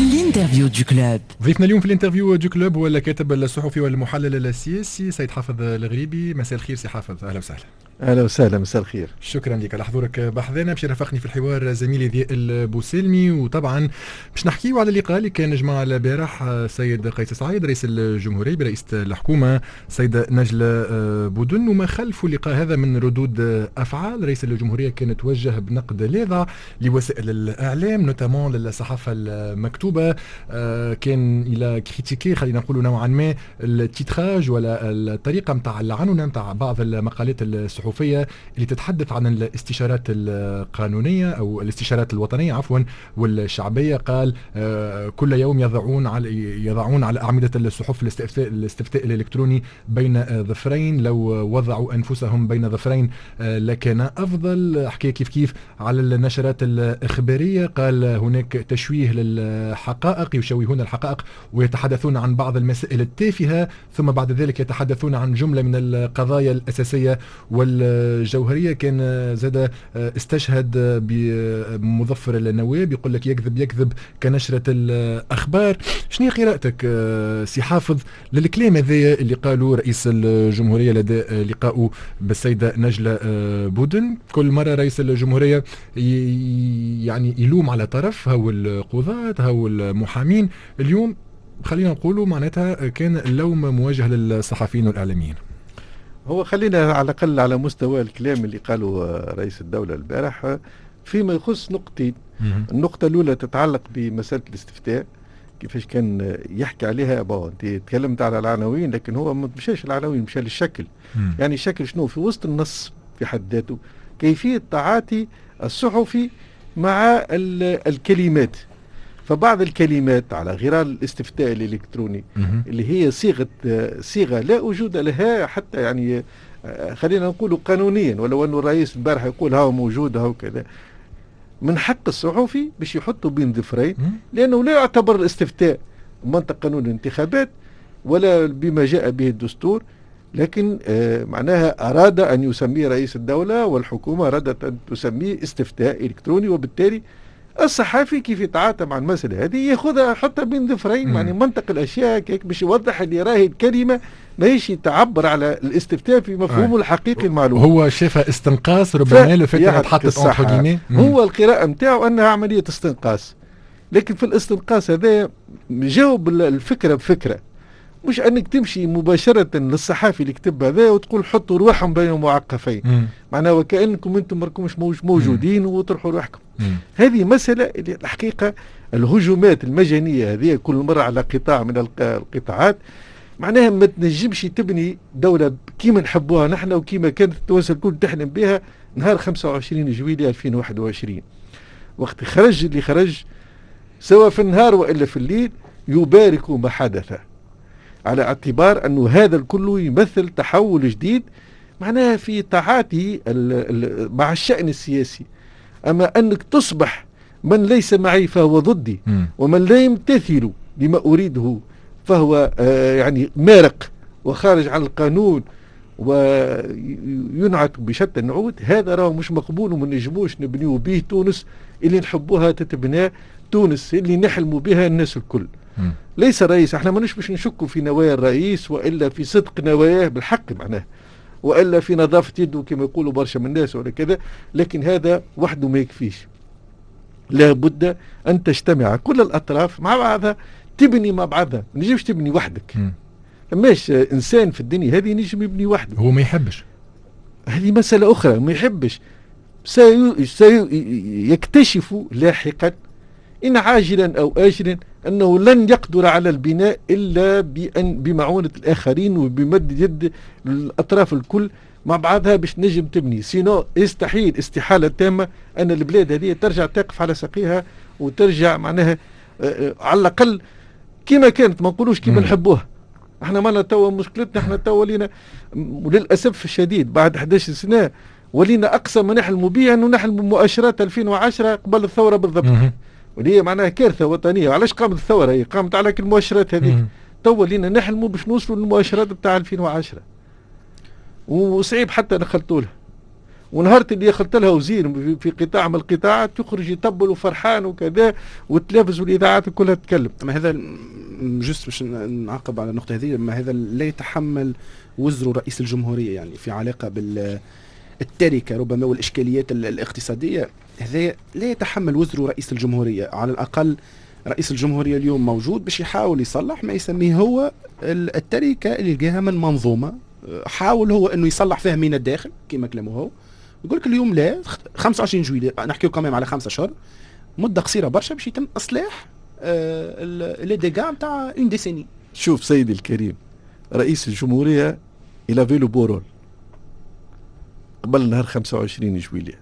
الانترفيو دو كلوب. ضيفنا اليوم في الانترفيو دو كلوب هو الكاتب الصحفي والمحلل السياسي سيد حافظ الغريبي. مساء الخير سي حافظ، اهلا وسهلا. اهلا وسهلا، مساء الخير. شكرا لك على حضورك بحذانا. باش يرافقني في الحوار زميلي ضياء البوسلمي، وطبعا باش نحكيو على اللقاء اللي كان جمع البارح سيد قيس سعيد رئيس الجمهوريه برئيسة الحكومه سيد نجلة بودن، وما خلف اللقاء هذا من ردود افعال. رئيس الجمهوريه كان توجه بنقد لاذع لوسائل الاعلام نوتامون للصحافه المكتوبه، كان الى كريتيكي خلينا نقولوا نوعا ما التيتراج ولا الطريقه نتاع العنونه نتاع بعض المقالات الصحفيه اللي تتحدث عن الاستشارات القانونيه او الاستشارات الوطنيه عفوا والشعبيه. قال كل يوم يضعون على اعمده الصحف الاستفتاء الالكتروني بين ظفرين، لو وضعوا انفسهم بين ظفرين لكان افضل. حكى كيف على النشرات الاخباريه، قال هناك تشويه للحقائق، يشوهون الحقائق ويتحدثون عن بعض المسائل التافهه، ثم بعد ذلك يتحدثون عن جمله من القضايا الاساسيه والجوهريه. كان زاد استشهد بمظفر النواب، يقول لك يكذب كنشرة الأخبار. شنو قراءتك سي حافظ للكلام هذا اللي قالوا رئيس الجمهورية لدى لقائه بالسيدة نجلة بودن؟ كل مرة رئيس الجمهورية يعني يلوم على طرف، هو القضاة هو المحامين. اليوم خلينا نقولوا معناتها كان اللوم موجه للصحفيين والإعلاميين. هو خلينا على الأقل على مستوى الكلام اللي قاله رئيس الدولة البارح فيما يخص نقطتين. النقطة الأولى تتعلق بمسألة الاستفتاء، كيفاش كان يحكي عليها. انت تكلمت على العناوين، لكن هو ما مشاش العناوين، مشى للشكل. يعني الشكل شنو في وسط النص في حد ذاته، كيفية تعاطي الصحفي مع الكلمات. فبعض الكلمات على غرار الاستفتاء الإلكتروني اللي هي صيغة لا وجود لها حتى، يعني خلينا نقول قانونيا، ولو أنه الرئيس البارح يقول هاو موجود هاو كذا، من حق الصحفي باش يحطوا بين ظفرين، لأنه لا يعتبر الاستفتاء منطق قانون الانتخابات ولا بما جاء به الدستور، لكن معناها أراد أن يسميه رئيس الدولة والحكومة أرادت أن تسميه استفتاء إلكتروني، وبالتالي الصحافي كيف يتعاطى مع المسألة هذه ياخذها حتى بين ظفرين. يعني منطق الأشياء كيك باش يوضح اللي راهي الكلمة ماهيش تعبر على الاستفتاء في مفهومه الحقيقي المعلوم. هو شافها استنقاص ربما له فكرة تحطت هو القراءة نتاعو أنها عملية استنقاص، لكن في الاستنقاص هذا جاوب الفكرة بفكرة، مش أنك تمشي مباشرة للصحافي اللي كتب هذا وتقول حطوا رواحهم بين معقفين، معناه وكأنكم أنتم مركمش موجودين وتروحوا رواحكم. هذه مسألة اللي الحقيقة الهجومات المجانية هذه كل مرة على قطاع من القطاعات، معناها ما تنجمش تبني دولة كيما نحبوها نحن وكيما كانت التوانسة الكل تحلم بها نهار 25 جويلية 2021، وقت خرج اللي خرج سواء في النهار وإلا في الليل يبارك ما حدث، على اعتبار أنه هذا الكل يمثل تحول جديد معناها في تعاطي مع الشأن السياسي. أما أنك تصبح من ليس معي فهو ضدي، ومن لا يمتثل لما أريده فهو يعني مارق وخارج عن القانون وينعت بشتى النعوت، هذا راه مش مقبول، وما نجموش نبنيو به تونس اللي نحبوها تتبنى، تونس اللي نحلموا بها الناس الكل. ليس رئيس، احنا ماناش باش نشكوا في نوايا الرئيس والا في صدق نواياه بالحق معناه، والا في نظافه يده كما يقولوا برشا من الناس ولا كذا، لكن هذا وحده ما يكفيش. لا بد ان تجتمع كل الاطراف مع بعضها، تبني مع بعضها، ما نجمش تبني وحدك. ماش انسان في الدنيا هذه نجم يبني وحده، هو ما يحبش، هذه مساله اخرى، ما يحبش. سيكتشف لاحقا إن عاجلا أو آجلا أنه لن يقدر على البناء إلا بمعونة الآخرين وبمد يد الأطراف الكل مع بعضها باش نجم تبني. سينو يستحيل استحالة تامة أن البلاد هذه ترجع تقف على ساقيها وترجع معناها على الأقل كما كانت، ما نقولوش كما نحبوها. احنا مالنا توا مشكلتنا، احنا توا ولينا وللأسف الشديد بعد 11 سنة ولينا أقصى ما نحلموا به أنه نحلم مؤشرات 2010 قبل الثورة بالضبط، واللي هي معناها كارثة وطنية. علاش قامت الثورة؟ هي قامت على المؤشرات هذه. تو لينا نحلموا باش نوصلوا للمؤشرات بتاع 2010 وصعيب حتى نخلطوا لها. ونهار اللي يخلط لها وزير في قطاع من القطاعات يخرج يطبل وفرحان وكذا، والتلفز والاذاعات كلها تتكلم. ما هذا جست باش نعقب على النقطه هذه، ما هذا لا يتحمل وزر رئيس الجمهوريه يعني في علاقه بالتركه ربما والاشكاليات الاقتصاديه، هذا لا يتحمل وزر رئيس الجمهوريه. على الاقل رئيس الجمهوريه اليوم موجود باش يحاول يصلح ما يسميه هو التركه اللي لقاها من منظومه، حاول هو انه يصلح فيها من الداخل كما كلامه هو. يقول لك اليوم لا 25 جويلية نحكيو كمان على 5 اشهر، مده قصيره برشا باش يتم اصلاح لي ديغا نتاع اون ديسيني. شوف سيدي الكريم، رئيس الجمهوريه الى فيلو بورول قبل نهار 25 جويلية،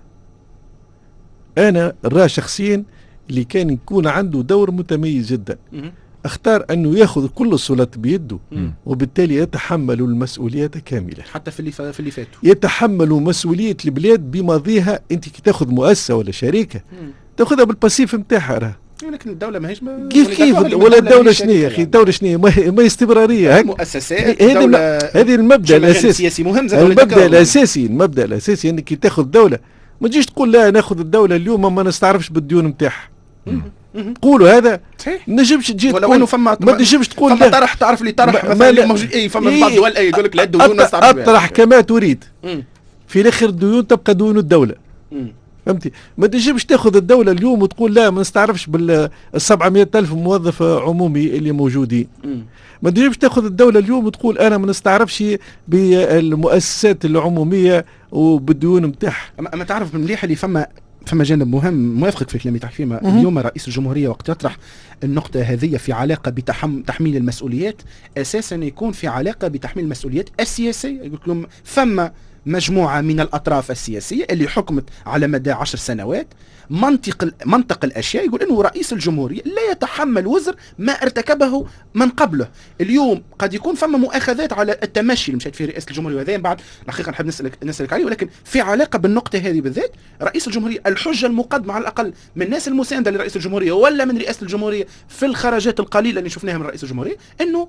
انا نراه شخصيا اللي كان يكون عنده دور متميز جدا. اختار انه ياخذ كل السلطات بيده، وبالتالي يتحمل المسؤوليات كامله. حتى في اللي فاتوا يتحمل مسؤوليه البلاد بماضيها. انت كي تاخذ مؤسسه ولا شركه تاخذها بالباسيف نتاعها، لكن الدوله ماهيش كيف ولا الدوله شنو يا اخي؟ الدوله شنو ما استمراريه هيك مؤسسات. هذه المبدا الاساسي، سياسي مهم. المبدا الاساسي انك كي تاخذ دوله ما تجيش تقول لا ناخذ الدوله اليوم ما نستعرفش بالديون نتاعها. قولوا هذا صحيح. نجمش تجي ولو انه فما ما تنجمش تقول فما طرح، تعرف اللي طرح مثلا موجود اي فما بعض الدول يقول لك لا الديون اطرح كما تريد، في الاخر الديون تبقى ديون الدوله. فهمتي؟ ما تنجمش تاخذ الدوله اليوم وتقول لا ما نستعرفش بال 700,000 موظف عمومي اللي موجودين. ما تنجمش تاخذ الدوله اليوم وتقول انا ما نستعرفش بالمؤسسات العموميه وبالديون نتاعها. اما تعرف مليح اللي فما جانب مهم موافقك في الكلام تاعك فيما اليوم رئيس الجمهوريه وقت يطرح النقطه هذه في علاقه بتحميل المسؤوليات، اساسا يكون في علاقه بتحميل المسؤوليات السياسيه. يقول لهم فما مجموعة من الأطراف السياسية اللي حكمت على مدى 10 سنوات، منطق الأشياء يقول أنه رئيس الجمهورية لا يتحمل وزر ما ارتكبه من قبله. اليوم قد يكون فما مؤاخذات على التمشي اللي مشيت في رئاسة الجمهورية، وهذا بعد الحقيقة نحب نسألك عليه، ولكن في علاقة بالنقطة هذه بالذات رئيس الجمهورية الحجة المقدمة على الأقل من الناس المساندة لرئيس الجمهورية ولا من رئاسة الجمهورية في الخرجات القليلة اللي شفناها من رئيس الجمهورية أنه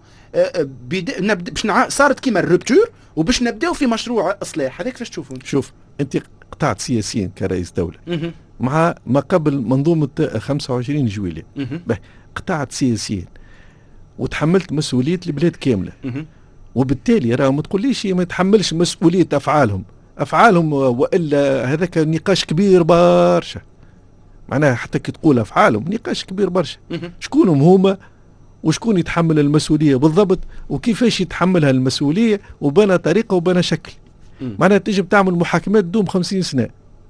صارت كيما الربتور وباش نبداو في مشروع اصلاح. هذاك كيفاش تشوفون؟ شوف انت قطعت سياسيا كرئيس دوله مع ما قبل منظومه 25 جويلية، قطعت سياسيا وتحملت مسؤوليه البلاد كامله، وبالتالي راه ما تقوليش ما يتحملش مسؤوليه افعالهم والا هذاك نقاش كبير برشا. معناها حتى كي تقول افعالهم نقاش كبير برشا. شكونهم هما وشكون يتحمل المسؤوليه بالضبط وكيفاش يتحملها المسؤوليه وبنى طريقه وبنى شكل. معناها تجي تعمل محاكمات تدوم 50 سنه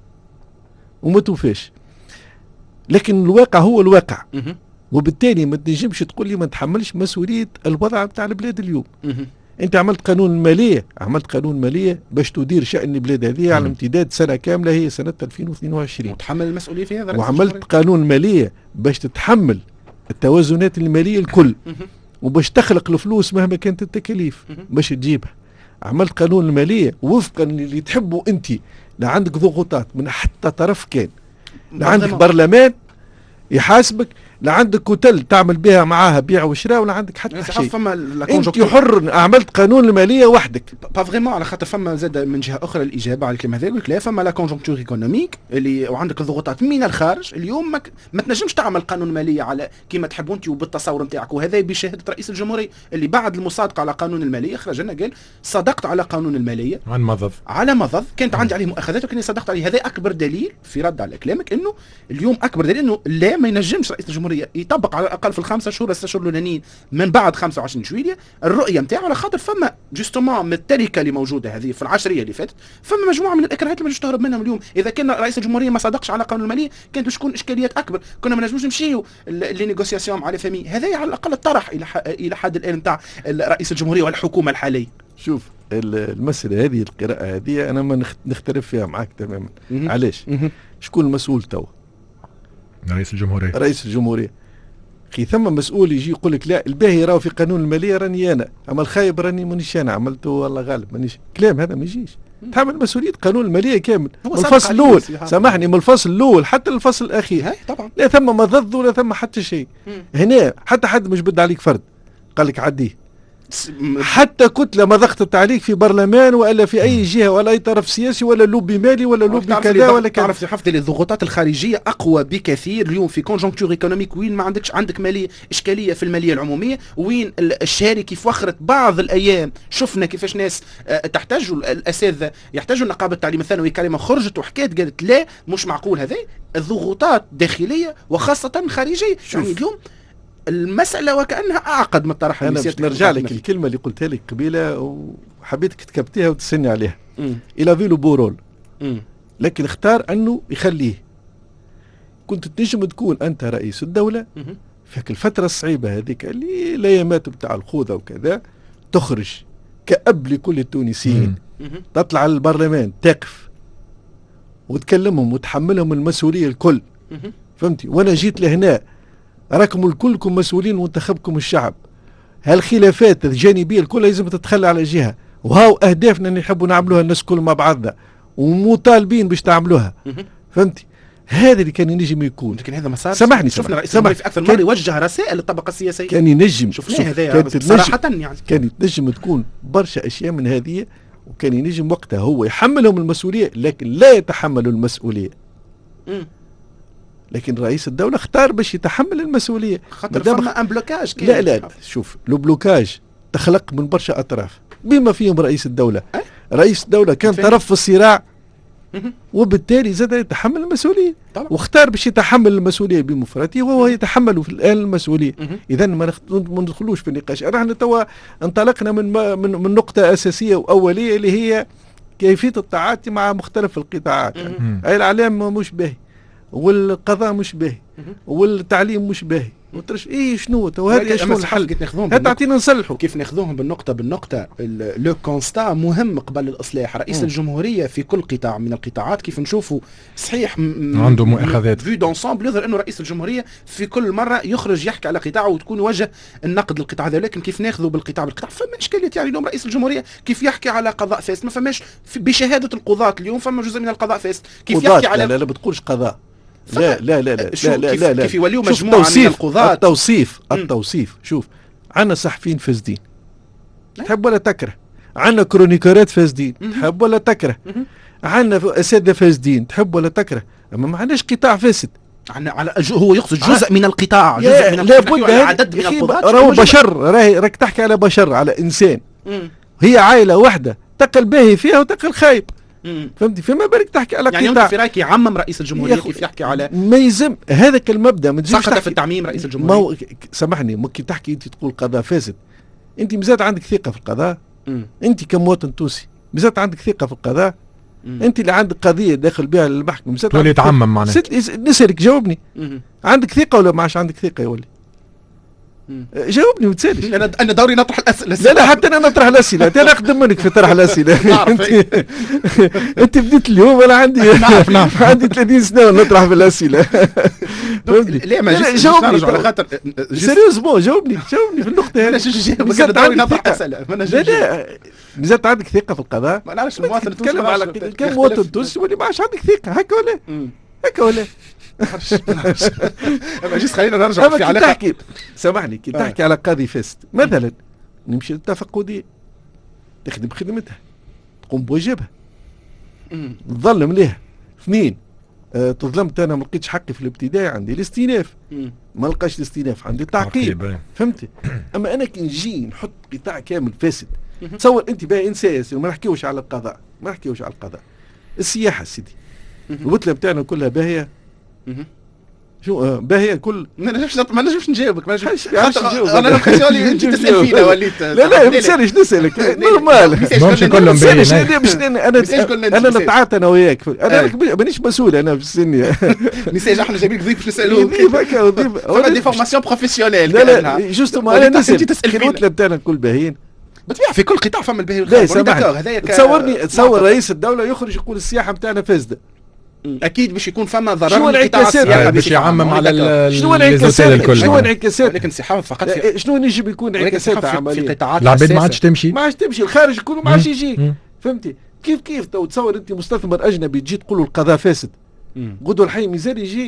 وما توفاش، لكن الواقع هو الواقع. وبالتالي ما تنجمش تقول لي ما نتحملش مسؤوليه الوضع بتاع البلاد اليوم. انت عملت قانون ماليه باش تدير شأن البلاد هذه على امتداد سنه كامله هي سنه 2022 وتحمل المسؤوليه في هذا. وعملت قانون ماليه باش تتحمل التوازنات الماليه الكل وباش تخلق الفلوس مهما كانت التكاليف باش تجيبها. عملت قانون الماليه وفقا اللي تحبه انت، لا عندك ضغوطات من حتى طرف كان، لا عندك برلمان يحاسبك، لا عندك كتل تعمل بها معاها بيع وشراء، ولا عندك حتى شيء. انت حر. عملت قانون الماليه وحدك با فريمون، على خاطر فما زاد من جهه اخرى الاجابه على الكلام هذا. يقول لك لا، فما لا كونجونكتور ايكونوميك اللي وعندك الضغوطات من الخارج. اليوم ما تنجمش تعمل قانون ماليه على كيما تحب انت وبالتصور نتاعك، وهذا بشهاده رئيس الجمهوريه اللي بعد المصادقه على قانون الماليه خرج لنا قال صدقت على قانون الماليه على مضض كانت عندي عليه مؤاخذات وكاني صدقت عليه. هذا اكبر دليل في رد على كلامك انه اليوم اكبر دليل انه لا، ما ينجمش رئيس الجمهوريه يطبق على الاقل في ال5 شهور 6 شهور الاولانيين من بعد 25 جويلية الرؤيه نتاعو، على خاطر فما جوستومون من التركه اللي موجوده هذه في العشريه اللي فاتت، فما مجموعه من الاكراهات اللي ما تهرب منهم. اليوم اذا كان رئيس الجمهوريه ما صدقش على قانون الماليه كانت باش تكون اشكاليات اكبر، كنا ما نجموش نمشيو لي نيغوسياسيون مع الفامي. هذا على الاقل الطرح الى حد الان نتاع رئيس الجمهوريه والحكومه الحاليه. شوف المساله هذه، القراءه هذه انا ما نختلف فيها معك تماما. علاش؟ شكون المسؤول توا؟ رئيس الجمهوريه. خي ثم مسؤول يجي يقول لك لا الباهي راهو في قانون الماليه راني انا، اما الخايب راني مانيش انا عملته والله غالب مانيش. كلام هذا ما يجيش. تحمل مسؤوليه قانون الماليه كامل من الفصل الاول، سامحني، من الفصل الاول حتى الفصل الاخير. طبعا لا ثم مضض ولا ثم حتى شيء. هنا حتى حد مش بد عليك فرد قال لك عديه. حتى كتله ما ضغطت عليك في برلمان ولا في اي جهه ولا اي طرف سياسي ولا لوبي مالي ولا لوبي كذا ولا كذا. تعرف حفظي الضغوطات الخارجيه اقوى بكثير اليوم في كونجونكتور ايكونوميك وين ما عندك ماليه اشكاليه في الماليه العموميه، وين الشهري كيف وخرت بعض الايام شفنا كيفاش ناس تحتاج الاساتذه يحتاجوا نقابه التعليم الثانوي كلمه خرجت وحكيت قالت لا مش معقول هذا الضغوطات داخليه وخاصه خارجيه. يعني اليوم المسألة وكأنها أعقد من الطرح. أنا باش نرجع لك الكلمة اللي قلتها لك قبيلة وحبيتك كتبتها وتسني عليها. إلى فيلو بورول. لكن اختار أنه يخليه. كنت تنجم تكون أنت رئيس الدولة في الفترة الصعيبة هذيك اللي الأيامات بتاع الخوذة وكذا، تخرج كأب لكل التونسيين، تطلع على البرلمان تقف وتكلمهم وتحملهم المسؤولية الكل. فهمتي؟ وأنا جيت لهنا راكم الكلكم مسؤولين وانتخبكم الشعب، هالخلافات الجانبيه الكل لازم تتخلى على جهه، وهاو اهدافنا اللي نحبوا نعملوها الناس كل مع بعضنا ومطالبين باش تعملوها. فهمتي؟ هذا اللي كان ينجم يكون. لكن هذا ما صار. سامحني شفنا رئيس الجمهورية في اكثر مره يوجه رسائل للطبقه السياسيه. كان ينجم شفناه هذايا صراحه يعني. كان ينجم تكون برشا اشياء من هذه، وكان ينجم وقتها هو يحملهم المسؤوليه لكن لا يتحملوا المسؤوليه. لكن رئيس الدولة اختار باش يتحمل المسؤولية. خاطر فما ان بلوكاج. لا شوف لو بلوكاج تخلق من برشا أطراف بما فيهم رئيس الدولة. رئيس الدولة كان طرف في الصراع وبالتالي زاد يتحمل المسؤولية واختار باش يتحمل المسؤولية بمفرده وهو يتحمل في الآن المسؤولية. إذا ما ندخلوش في النقاش. نحن توا انطلقنا من نقطة أساسية وأولية اللي هي كيفية التعاطي مع مختلف القطاعات. أي الإعلام مش باهي والقضاء مش باهي والتعليم مش باهي وترش شنو وهذا شنو الحل؟ تعطينا نصلحوا كيف ناخذوهم بالنقطه لو كونستا مهم قبل الاصلاح. رئيس الجمهوريه في كل قطاع من القطاعات كيف نشوفوا صحيح عنده مؤاخذات في دونسامبل يظهر انه رئيس الجمهوريه في كل مره يخرج يحكي على قطاعه وتكون وجه النقد للقطاع هذا، لكن كيف ناخذوا بالقطاع فما اشكاليه. يعني اليوم رئيس الجمهوريه كيف يحكي على قضاء فاسد؟ ما فماش بشهاده القضاة اليوم فما جزء من القضاء فاسد. كيف يحكي على لا بتقولش قضاء لا لا لا لا لا لا لا لا كيف يوليوا مجموعة من القضاة. التوصيف شوف عندنا صحفيين فاسدين تحب ولا تكره، عندنا كرونيكورات فاسدين تحب ولا تكره، عندنا اساتذه فاسدين تحب ولا تكره، اما ما عندناش قطاع فاسد. على هو يقصد جزء من القطاع، جزء من القطاع، عدد من القضاة. راهو بشر، راك تحكي على بشر، على انسان. هي عائله واحده تقل باهي فيها وتقل خايب. فهمتي؟ فما بالك تحكي على يعني قطاع. في رايك يعمم رئيس الجمهوريه كيف يحكي على ما يلزم هذاك المبدا ما تجيش في التعميم رئيس الجمهوريه. سامحني ممكن تحكي انت تقول قضاء فاسد، انت مازال عندك ثقه في القضاء؟ انت كمواطن تونسي مازال عندك ثقه في القضاء؟ انت اللي عندك قضيه داخل بها للمحكمه مازال تولي يتعمم معناها. نسالك جاوبني، عندك ثقه ولا ما عادش عندك ثقه؟ يولي جاوبني ما تسالش. انا دوري نطرح الاسئله. لا حتى انا نطرح الاسئله، انا اقدم منك في طرح الاسئله. انت بديت اليوم، انا عندي عندي 30 سنه نطرح في الاسئله. لا ما جاوبني على خاطر سيريوزمون، جاوبني في النقطه هذه. انا دوري نطرح اسئله. لا مازال عندك ثقه في القضاء؟ ما نعرفش المواطن تتكلم على كمواطن تونسي واللي ما عادش عندك ثقه، هكا ولا هكا ولا جيس. خلينا نرجع في علاقه. تحكي سامحني كي تحكي على قاضي فاسد مثلا، نمشي للتفقديه تخدم خدمتها، تقوم بواجبها، تظلم لها. اثنين، تظلمت انا ما لقيتش حقي في الابتدائي، عندي الاستئناف، ما لقاش الاستئناف عندي التعقيب. فهمتي؟ اما انا كي نجي نحط قطاع كامل فاسد، تصور انت بقى انسان وما نحكيوش على القضاء، ما نحكيوش على القضاء، السياحه سيدي الوتله بتاعنا كلها باهيه. شو باهي كل ما نجمش نجاوبك. ما نجمش انا نخلي انت تسال فينا وليت. لا ما تسالش، نسالك نورمال. مش كلهم باهيين. انا نتعاطى انا وياك، انا مانيش مسؤول انا في السن. ميساج احنا جايبين ضيف باش نسالوك. هكا دي فورماسيون بروفيسيونيل. لا جوستومون انا نسال الوتله بتاعنا الكل باهيين. بالطبيعه في كل قطاع فما الباهي والخايب. تصور رئيس الدوله يخرج يقول السياحه بتاعنا فاسده. اكيد باش يكون فما ضرر. شنو الانعكاسات باش يعمم على شنو الانعكاسات؟ شنو الانعكاسات؟ لكن انسحاب فقط شنو نجم يكون انعكاسات عمليه؟ في قطاعات العباد ما عادش تمشي، الخارج كله ما عادش يجي. فهمتي كيف تصور انت مستثمر اجنبي تجي تقول له القضاء فاسد، غدوه الحي مازال يجي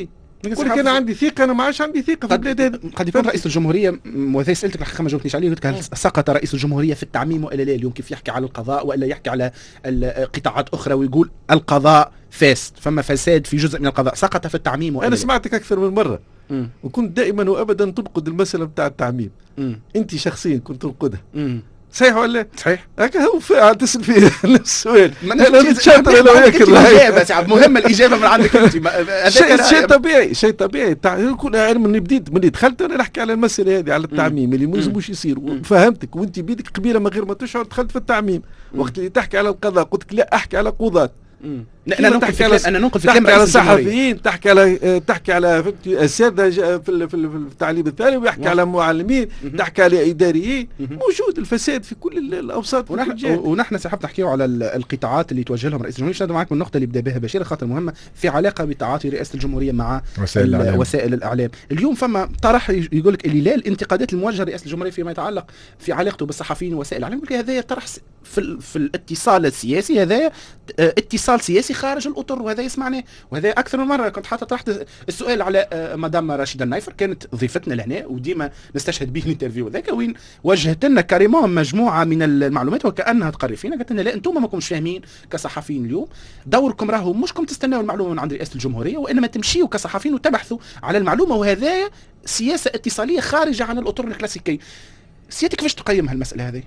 يقول لك انا عندي ثقه، انا ما عادش عندي ثقه في البلاد هذه. قد يكون رئيس الجمهوريه، وهذا سالتك الحقيقه ما جاوبتنيش عليه، قلت لك هل سقط رئيس الجمهوريه في التعميم والا لا؟ اليوم كيف يحكي على القضاء والا يحكي على قطاعات اخرى ويقول القضاء فاسد، فما فساد في جزء من القضاء، سقط في التعميم والا انا لا؟ سمعتك اكثر من مره وكنت دائما وابدا تنقد المساله بتاع التعميم. انت شخصيا كنت تنقدها. صحيح ولا؟ صحيح. هكا هو تسال فيه نفس السؤال. انا نتشاطر انا وياك الاجابه مهمه، الاجابه من عندك انت. شيء طبيعي، شيء طبيعي. كل علم من بديت ملي دخلت انا نحكي على المساله هذه، على التعميم اللي ما يلزموش يصير، وفهمتك وانت بيدك قبيله من غير ما تشعر دخلت في التعميم. وقت اللي تحكي على القضاء قلت لك لا، احكي على قضاة. انا ننقل في كلام على الصحفيين، تحكي على الساده في التعليم الثانوي، ويحكي على معلمين، تحكي على اداريين. موجود الفساد في كل الاوساط. ونحن سحبت نحكيو على القطاعات اللي توجه لهم رئيس الجمهوريه. نشهد معك من النقطه اللي بدا بها بشير، خاطر مهمه في علاقه بتعاطي رئاسه الجمهوريه مع وسائل الاعلام. اليوم فما طرح يقول لك اللي لا الانتقادات الموجهه لرئاسه الجمهوريه فيما يتعلق في علاقته بالصحفيين ووسائل الاعلام، يقول لك هذا طرح في الاتصال السياسي، هذا اتصال سياسي خارج الاطر، وهذا يسمعناه. وهذا اكثر من مره كنت حتى طرحت السؤال على مدام رشيده النايفر، كانت ضيفتنا لهنا وديما نستشهد به الانترفيو ذاك، وين وجهت لنا كريمون مجموعه من المعلومات وكانها تقرر فينا، قالت لنا لا انتم ما كنتش فاهمين كصحفيين، اليوم دوركم راهو مشكم تستناو المعلومه من عند رئاسه الجمهوريه، وانما تمشيوا كصحفيين وتبحثوا على المعلومه، وهذا سياسه اتصاليه خارجه عن الاطر الكلاسيكيه. سيادتك كيفاش تقيم هالمساله هذه؟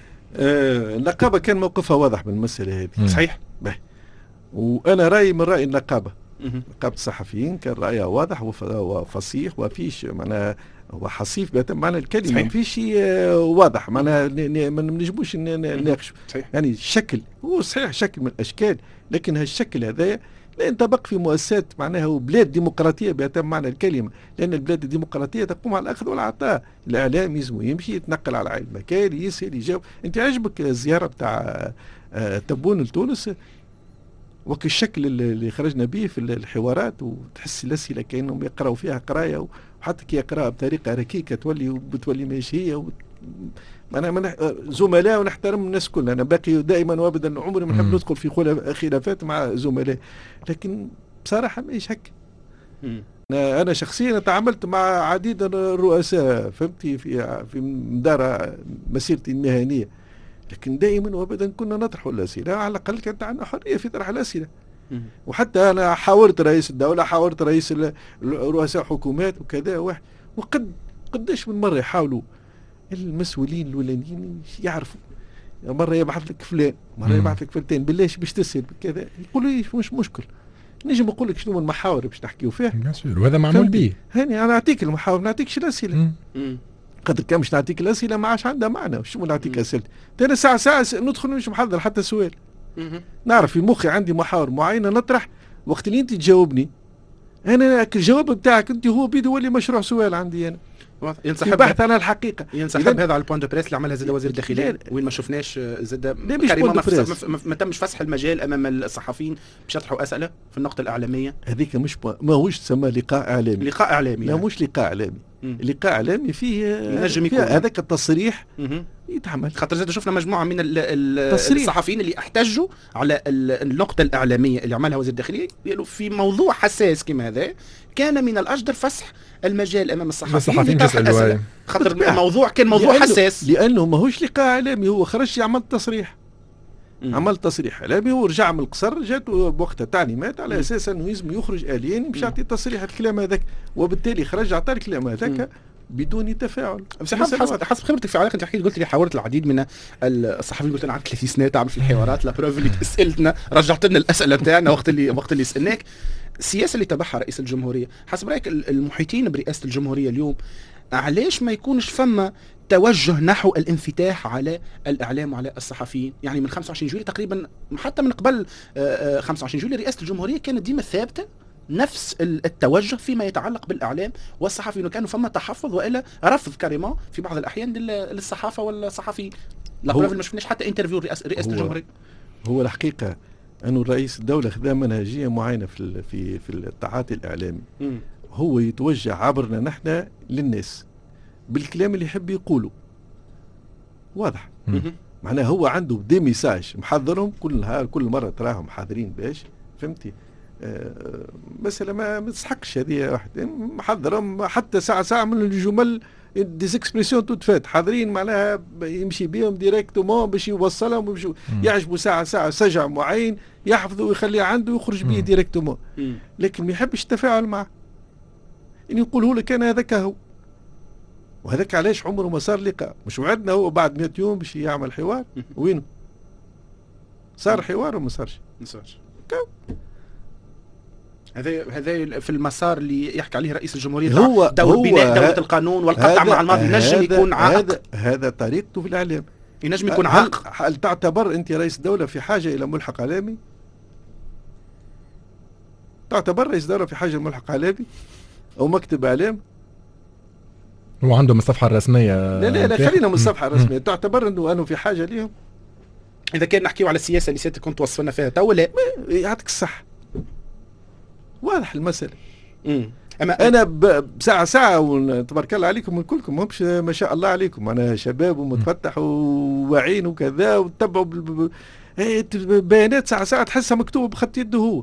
النقابه كان موقفها واضح بالمساله هذه. صحيح. وانا رايي من راي النقابه. نقابه الصحفيين كان رايها واضح وفصيح، وفيش معناها وحصيف بمعنى الكلمه. ما فيش شيء واضح معناها ما نجموش نناقش. يعني الشكل هو صحيح شكل من الاشكال، لكن هالشكل هذا لا ينطبق في مؤسسات معناها بلاد ديمقراطيه بأتم معنى الكلمه، لان البلاد الديمقراطيه تقوم على الاخذ والعطاء. الاعلام يلزم يمشي يتنقل على المكان، يسال يجاوب. انت عجبك الزياره بتاع تبون لتونس؟ وك الشكل اللي خرجنا به في الحوارات، وتحس الاسئله كانهم يقراوا فيها قرايه، وحتى كي يقراها بطريقه ركيكه بتولي ماشي هي. انا زملاء ونحترم الناس كلها، انا باقي دائما وابدا عمري ما نحب ندخل في خلافات مع زملاء، لكن بصراحه ماهيش هكا. انا شخصيا تعاملت مع عديد الرؤساء فهمتي في مدار مسيرتي المهنيه، لكن دائما وابدا كنا نطرح الاسئله، على الاقل كانت عندنا حريه في طرح الاسئله. وحتى انا حاورت رئيس الدوله، حاورت رئيس رؤساء حكومات وكذا، قداش من مره يحاولوا المسؤولين الاولانيين يعرفوا، مره يبعث لك فلان، مره يبعث لك فلان، بالله باش تسال كذا، يقولوا لي مش مشكل، نجم نقول لك شنو المحاور باش نحكيو فيها. وهذا معمول به. هاني انا نعطيك المحاور، ما نعطيكش الاسئله. قدر كان مش نعطيك الاسئله ما عادش عندها معنى. شو نعطيك اسئله؟ انا ساعه ندخل مش محضر حتى سؤال. نعرف في مخي عندي محاور معينه نطرح، وقت اللي انت تجاوبني انا الجواب بتاعك انت هو بيدو ولي مشروع سؤال عندي انا. ينسحب بحث عن الحقيقه. ينسحب هذا على البوان دو بريس اللي عملها زاد وزير الداخليه، وين ما شفناش زاد ما تمش فسح المجال امام الصحفيين باش يطرحوا اسئله في النقطه الاعلاميه. هذيك مش ماهوش تسمى لقاء اعلامي. لقاء اعلامي لا مش لقاء اعلامي. لقاء اعلامي فيه هذاك التصريح يتعمل. خاطر زاد شفنا مجموعه من الصحفيين اللي احتجوا على النقطه الاعلاميه اللي عملها وزير الداخليه، قالوا في موضوع حساس كما هذا كان من الاجدر فسح المجال امام الصحفيين تسألوا، خاطر الموضوع كان موضوع حساس، لانه ماهوش لقاء اعلامي. هو خرج يعمل تصريح، عمل تصريح اعلامي ورجع من القصر، جات بوقتها تعليمات على اساس انه لازم يخرج اليا باش يعطي تصريح الكلام هذاك، وبالتالي خرج عطى الكلام هذاك بدون تفاعل. حسب خبرتك في علاقه، انت حكيت قلت لي حاورت العديد من الصحفيين، قلت انا عندي 30 سنه تعمل في الحوارات، لا بروف اللي سالتنا رجعت لنا الاسئله بتاعنا وقت اللي سالناك. السياسه اللي تبعها رئيس الجمهوريه، حسب رايك المحيطين برئاسه الجمهوريه اليوم علاش ما يكونش فما توجه نحو الانفتاح على الاعلام وعلى الصحفيين؟ يعني من 25 جويلية تقريبا، حتى من قبل 25 جويلية رئاسه الجمهوريه كانت ديما ثابته نفس التوجه فيما يتعلق بالاعلام والصحفيين، وكانوا فما تحفظ والا رفض كريمون في بعض الاحيان للصحافه والصحفيين. لا بروف ما شفناش حتى انترفيو رئاسه الجمهوريه. هو الحقيقه انه رئيس الدوله خذا منهجيه معينه في التعاطي الاعلامي. هو يتوجه عبرنا نحن للناس بالكلام اللي يحب يقوله واضح. معناه هو عنده دي ميساج محضرهم كل نهار، كل مره تراهم حاضرين باش فهمتي مسألة ما تسحقش هذه واحد محضر حتى ساعة من الجمل ديزيكسبريسيون توت فات حاضرين معناها يمشي بهم ديريكتومون باش يوصلهم ويمشوا يعجبوا ساعة سجع معين يحفظوا ويخليه عنده ويخرج به ديريكتومون، لكن ما يحبش التفاعل معه. يعني يقوله لك أنا هذاك هو، وهذاك علاش عمره ما صار لقاء. مش وعدنا هو بعد 100 يوم باش يعمل حوار، وينه؟ صار حوار وما صارش؟ ما صارش. هذا في المسار اللي يحكي عليه رئيس الجمهورية، هو بناء دولة القانون والقطع مع الماضي، ينجم يكون عائق. هذا طريقته في الإعلام، ينجم يكون عائق. هل تعتبر أنت رئيس دولة في حاجة إلى ملحق إعلامي؟ تعتبر رئيس دولة في حاجة إلى ملحق إعلامي أو مكتب إعلام؟ هو عندهم الصفحة الرسمية. لا خلينا من الصفحة الرسمية. تعتبر أنه في حاجة ليهم؟ إذا كان نحكيو على السياسة اللي سيادتك كنت توصفنا فيها تو، لا يعطيك الصح، واضح المسألة. أما أنا بساعة وتبارك الله عليكم كلكم، مش ما شاء الله عليكم، أنا شباب ومتفتح وواعين وكذا وتتبعوا بيانات ساعة تحسها مكتوبة بخط يده هو.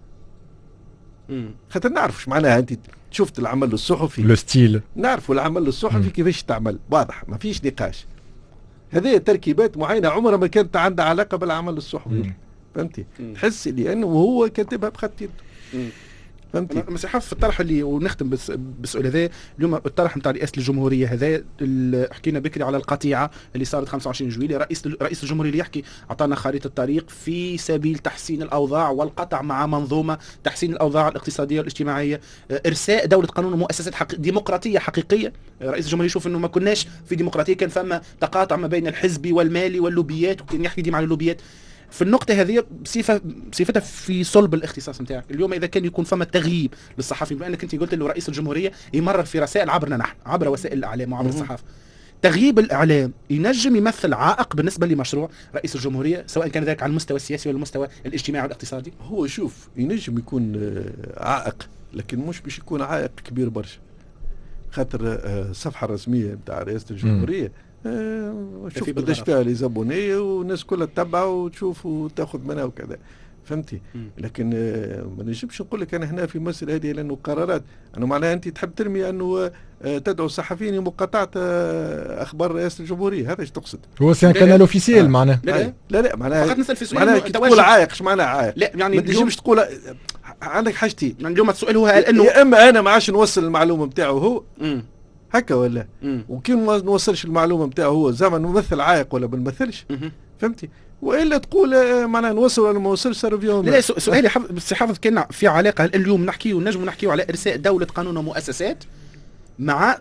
خاطر نعرف شو معناها. أنت شفت العمل الصحفي، لو ستيل، نعرفوا العمل الصحفي كيفاش تعمل، واضح ما فيش نقاش. هذه تركيبات معينة عمرها ما كانت عندها علاقة بالعمل الصحفي. فهمتي؟ تحس لأنه هو كاتبها بخط يده. فهمتي؟ مسي حافظ في الطرح اللي ونختم بالسؤال هذا اليوم، الطرح نتاع رئاسة الجمهورية هذا حكينا بكري على القطيعة اللي صارت 25 جويلية. رئيس الجمهورية اللي يحكي أعطانا خريطة طريق في سبيل تحسين الأوضاع والقطع مع منظومة تحسين الأوضاع الاقتصادية والاجتماعية، إرساء دولة قانون ومؤسسات ديمقراطية حقيقية. رئيس الجمهورية يشوف إنه ما كناش في ديمقراطية، كان فما تقاطع ما بين الحزبي والمالي واللوبيات، وكان يحكي ديما على اللوبيات. في النقطة هذه بصفتها في صلب الاختصاص نتاعك اليوم، إذا كان يكون فما تغييب للصحافي، بما أنك أنت قلت له رئيس الجمهورية يمرر في رسائل عبرنا نحن، عبر وسائل الإعلام وعبر الصحافة، تغييب الإعلام ينجم يمثل عائق بالنسبة لمشروع رئيس الجمهورية، سواء كان ذلك على المستوى السياسي ولا المستوى الاجتماعي والاقتصادي؟ هو شوف، ينجم يكون عائق، لكن مش باش يكون عائق كبير برشا. خاطر الصفحة الرسمية نتاع رئاسة الجمهورية شوف قداش فيها لي زابوني والناس كلها تتبع وتشوف وتاخذ منها وكذا. فهمتي؟ لكن ما نجمش نقول لك انا هنا في مصر هذه لانه قرارات انه معناها انت تحب ترمي انه تدعو الصحفيين لمقاطعه اخبار رئاسه الجمهوريه. هذا ايش تقصد؟ هو سي ان كانال اوفيسيال معناه. لا معناها فقط نسال في سؤال، معناها تقول عائق. ايش معناها عائق؟ لا يعني ما تنجمش تقول عندك حاجتين. يعني اليوم السؤال هو انه يا اما انا ما عادش نوصل المعلومه نتاعو هو هكا ولا وكي ما نوصلش المعلومه نتاعو هو زعما نمثل عائق ولا ما نمثلش. فهمتي؟ والا تقول معناها نوصل ولا ما نوصلش صار فيهم. لا سؤالي حافظ كان في علاقه اليوم نحكيو نجم نحكيو على ارساء دوله قانون ومؤسسات مع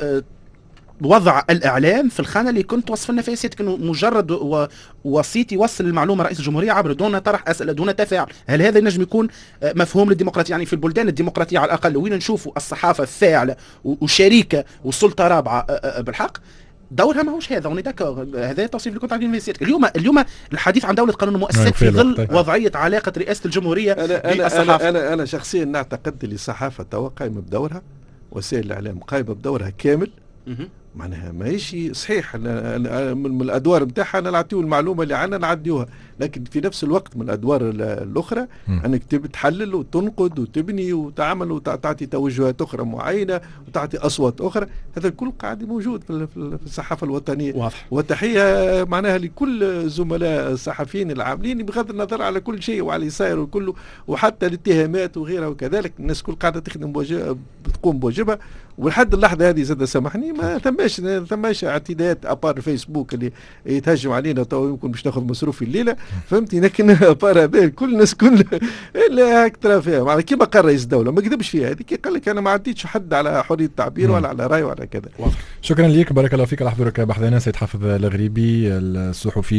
وضع الاعلام في الخانه اللي كنت توصف لنا فيها سيادتك، انه مجرد وسيط يوصل المعلومه رئيس الجمهوريه عبر دون طرح اسئله دون تفاعل. هل هذا ينجم يكون مفهوم للديمقراطيه؟ يعني في البلدان الديمقراطيه على الاقل وين نشوفوا الصحافه فاعله وشريكه والسلطه رابعه بالحق، دورها ماهوش هذا. هذا التوصيف اللي كنت عارفين فيه سيادتك. اليوم الحديث عن دوله قانون ومؤسسات في ظل وضعيه علاقه رئاسه الجمهوريه بالصحافه. انا شخصيا نعتقد اللي الصحافه توا قايمه بدورها، وسائل الاعلام قايمه بدورها كامل. معناها ماهيش صحيح من الادوار نتاعها انا نعطيو المعلومه اللي عندنا نعديوها، لكن في نفس الوقت من الادوار الاخرى انك تحلل وتنقد وتبني وتعمل وتعطي توجهات اخرى معينه وتعطي اصوات اخرى. هذا الكل قاعد موجود في الصحافه الوطنيه. واضح. وتحيه معناها لكل زملاء الصحفيين العاملين بغض النظر على كل شيء وعلى يسار وكله وحتى الاتهامات وغيرها وكذلك. الناس كل قاعده تقوم بواجبها، ولحد اللحظه هذه زاد سامحني ما ثماش اعتداءات ابار فيسبوك اللي يتهجم علينا تو يمكن باش ناخذ مصروف الليله. فهمتي؟ لكن ابار هذا كل الناس كل الا هيك ترى فيها معناها كيما قال رئيس الدوله ما كذبش فيها. هذيك قال لك انا ما عديتش حد على حريه التعبير ولا على راي ولا كذا. شكرا لك، بارك الله فيك على حضورك بحثنا سيد حافظ الغريبي الصحفي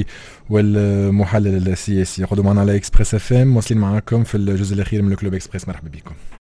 والمحلل السياسي. خذوا معنا على اكسبريس اف ام، واصلين معكم في الجزء الاخير من الكلوب اكسبريس. مرحبا بكم.